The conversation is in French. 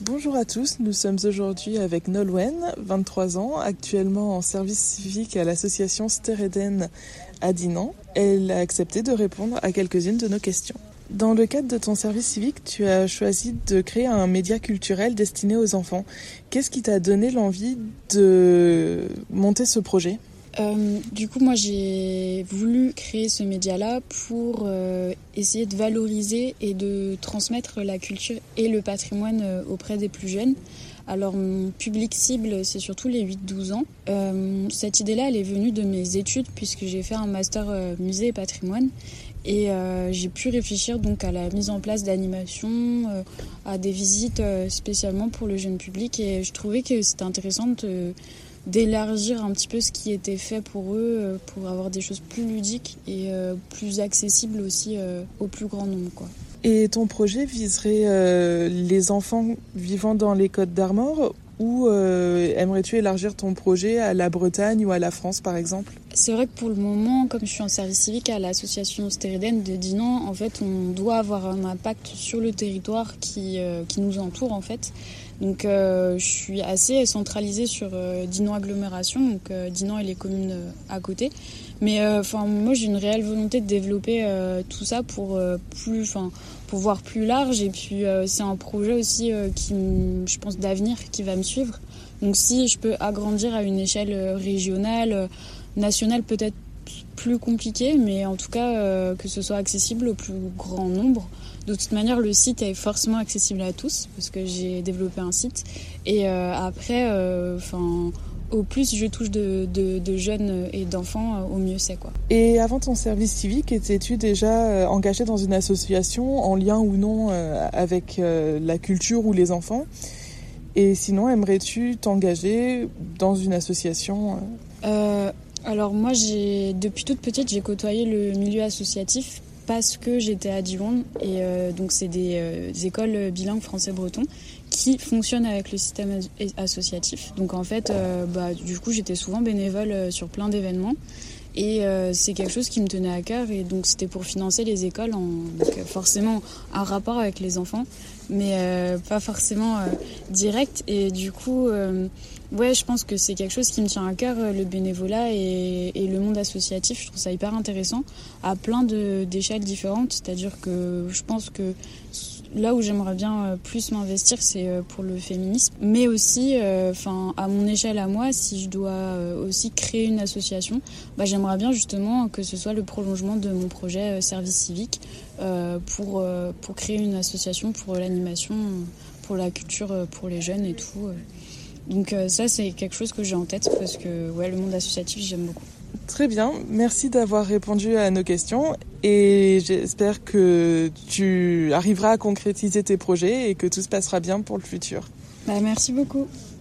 Bonjour à tous, nous sommes aujourd'hui avec Nolwenn, 23 ans, actuellement en service civique à l'association Stereden à Dinan. Elle a accepté de répondre à quelques-unes de nos questions. Dans le cadre de ton service civique, tu as choisi de créer un média culturel destiné aux enfants. Qu'est-ce qui t'a donné l'envie de monter ce projet ? Moi j'ai voulu créer ce média-là pour essayer de valoriser et de transmettre la culture et le patrimoine auprès des plus jeunes. Alors mon public cible, c'est surtout les 8-12 ans. Cette idée-là, elle est venue de mes études puisque j'ai fait un master musée et patrimoine. Et j'ai pu réfléchir donc à la mise en place d'animations, à des visites spécialement pour le jeune public. Et je trouvais que c'était intéressant d'élargir un petit peu ce qui était fait pour eux, pour avoir des choses plus ludiques et plus accessibles aussi au plus grand nombre, quoi. Et ton projet viserait les enfants vivant dans les Côtes d'Armor ou aimerais-tu élargir ton projet à la Bretagne ou à la France par exemple ? C'est vrai que pour le moment, comme je suis en service civique à l'association Stereden de Dinan, en fait, on doit avoir un impact sur le territoire qui nous entoure en fait. Donc je suis assez centralisée sur Dinan agglomération, donc Dinan et les communes à côté. Mais moi j'ai une réelle volonté de développer tout ça pour voir plus large. Et puis c'est un projet aussi je pense d'avenir qui va me suivre. Donc si je peux agrandir à une échelle régionale, nationale peut-être plus compliqué, mais en tout cas que ce soit accessible au plus grand nombre. De toute manière, le site est forcément accessible à tous parce que j'ai développé un site. Et après, au plus je touche de jeunes et d'enfants, au mieux c'est, quoi. Et avant ton service civique, étais-tu déjà engagée dans une association en lien ou non avec la culture ou les enfants ? Et sinon, aimerais-tu t'engager dans une association Alors moi, depuis toute petite, j'ai côtoyé le milieu associatif parce que j'étais à Dijon et donc c'est des écoles bilingues français-breton qui fonctionnent avec le système associatif. Donc en fait, du coup, j'étais souvent bénévole sur plein d'événements et c'est quelque chose qui me tenait à cœur et donc c'était pour financer les écoles, donc forcément un rapport avec les enfants, mais pas forcément direct. Et du coup, je pense que c'est quelque chose qui me tient à cœur, le bénévolat et le monde associatif. Je trouve ça hyper intéressant à plein d'échelles différentes. C'est-à-dire que je pense que là où j'aimerais bien plus m'investir, c'est pour le féminisme. Mais aussi, à mon échelle à moi, si je dois aussi créer une association, j'aimerais bien justement que ce soit le prolongement de mon projet service civique pour créer une association pour l'animation, pour la culture, pour les jeunes et tout. Donc ça, c'est quelque chose que j'ai en tête parce que le monde associatif, j'aime beaucoup. Très bien, merci d'avoir répondu à nos questions et j'espère que tu arriveras à concrétiser tes projets et que tout se passera bien pour le futur. Merci beaucoup.